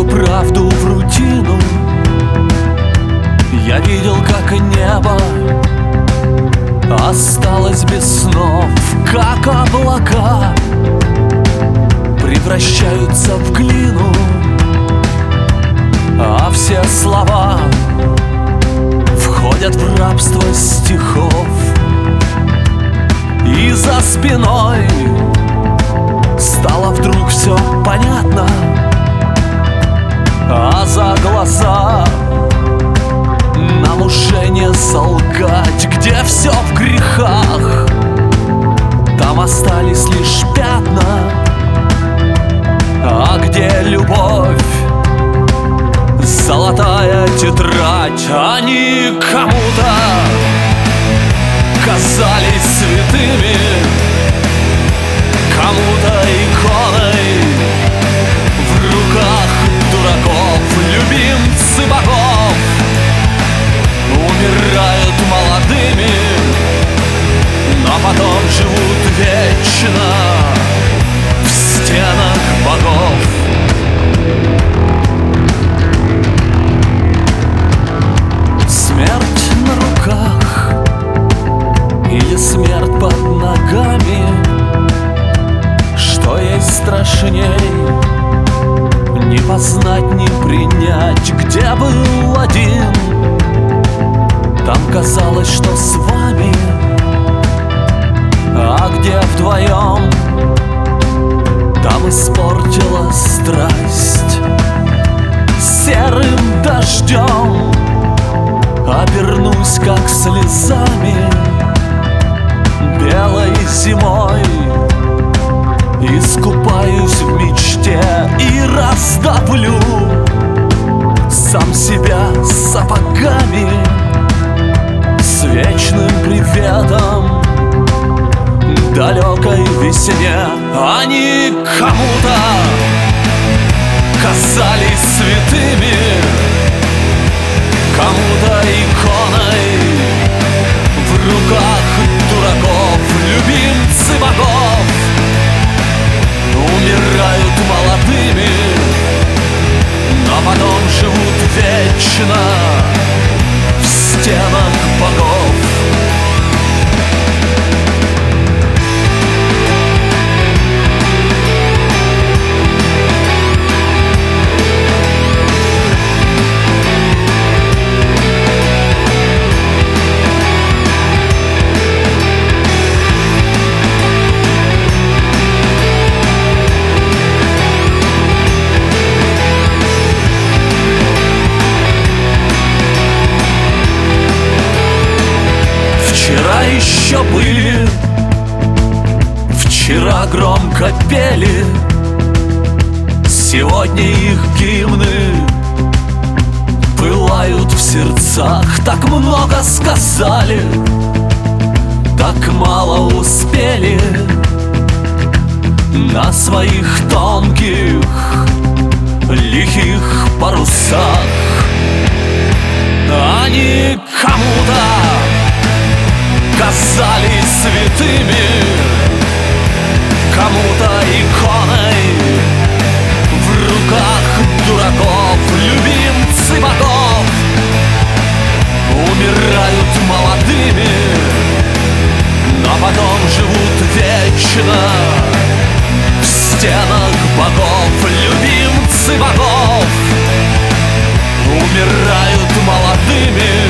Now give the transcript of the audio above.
правду в рутину. Я видел, как небо осталось без снов, как облака превращаются в глину, а все слова входят в рабство стихов. И за спиной стало вдруг все понятно, а за глаза нам уже не солгать. Где все в грехах, там остались лишь пятна, а где любовь, золотая тетрадь. Они кому-то казались святыми, кому-то иконой в руках дураков. Любимцы богов умирают молодыми, но потом живут вечно в стенах богов. Смерть на руках или смерть под ногами, что есть страшней? Не познать, не принять. Где был один, там казалось, что с вами, а где вдвоем, там испортила страсть. Серым дождем обернусь, как слезами, белой зимой искупаюсь в мечте и раздавлю сам себя сапогами с вечным приветом далекой весне. Они кому-то казались святыми, кому-то иконой в руках дураков. Любимцы богов умирают молодыми, но потом живут вечно в стенах богов. Вчера еще были, вчера громко пели, сегодня их гимны пылают в сердцах. Так много сказали, так мало успели на своих тонких, лихих парусах. Они кому-то казались святыми, кому-то иконой в руках дураков. Любимцы богов умирают молодыми, но потом живут вечно в стенах богов. Любимцы богов умирают молодыми,